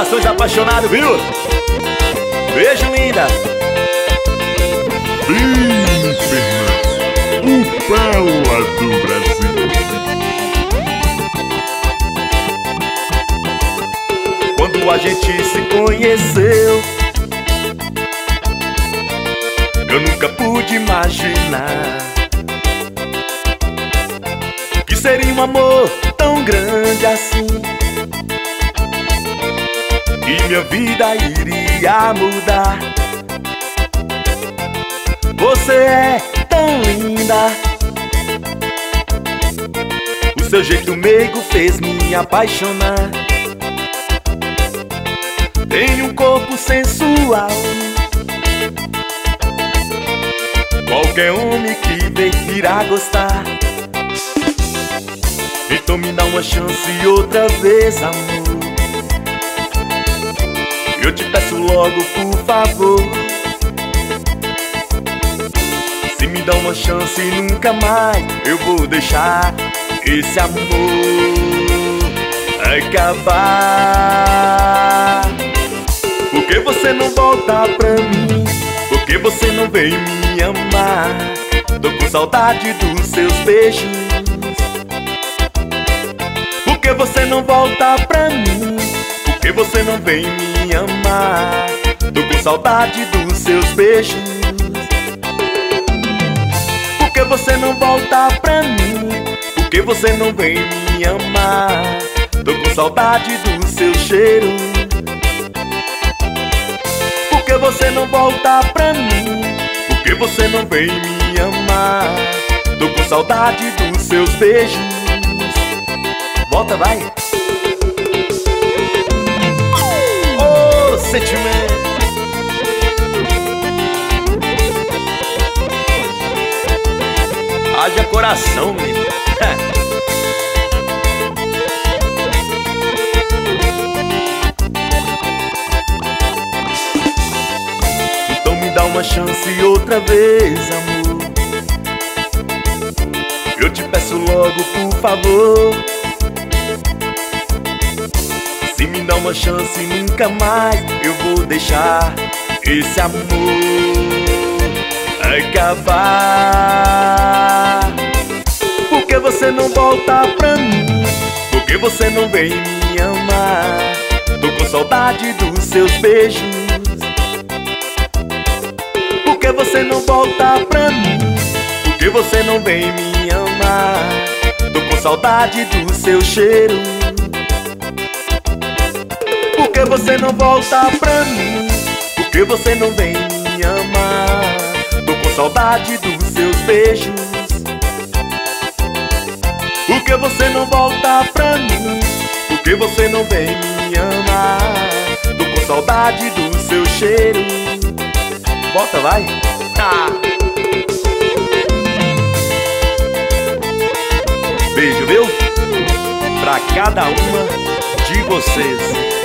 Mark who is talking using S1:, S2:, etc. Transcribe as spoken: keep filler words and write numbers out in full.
S1: corações apaixonados, viu? Beijo, linda.
S2: Bem, Fernando, o Paula do Brasil.
S1: Quando a gente se conheceu, eu nunca pude imaginar que seria um amor tão grande assim, e minha vida iria mudar. Você é tão linda, o seu jeito meigo fez me apaixonar. Tem um corpo sensual, qualquer homem que ver irá gostar. Então me dá uma chance outra vez, amor. Eu te peço logo, por favor. Se me dá uma chance nunca mais eu vou deixar esse amor acabar. Por que você não volta pra mim? Por que você não vem me amar? Tô com saudade dos seus beijos. Por que você não volta pra mim? Por que você não vem me amar? Tô com saudade dos seus beijos. Por que você não volta pra mim? Por que você não vem me amar? Tô com saudade do seu cheiro. Por que você não volta pra mim? Por que você não vem me amar? Tô com saudade dos seus beijos. Volta, vai! Oh, sentimento! Haja coração, menino! Então me dá uma chance outra vez, amor. Eu te peço logo, por favor. Se me dá uma chance nunca mais eu vou deixar esse amor acabar. Por que você não volta pra mim? Por que você não vem me amar? Tô com saudade dos seus beijos. Por que você não volta pra mim? Por que você não vem me amar? Tô com saudade do seu cheiro. Por que você não volta pra mim? Por que você não vem me amar? Tô com saudade dos seus beijos. Por que você não volta pra mim? Por que você não vem me amar? Tô com saudade do seu cheiro. Volta, vai! Ah. Beijo, viu? Pra cada uma de vocês.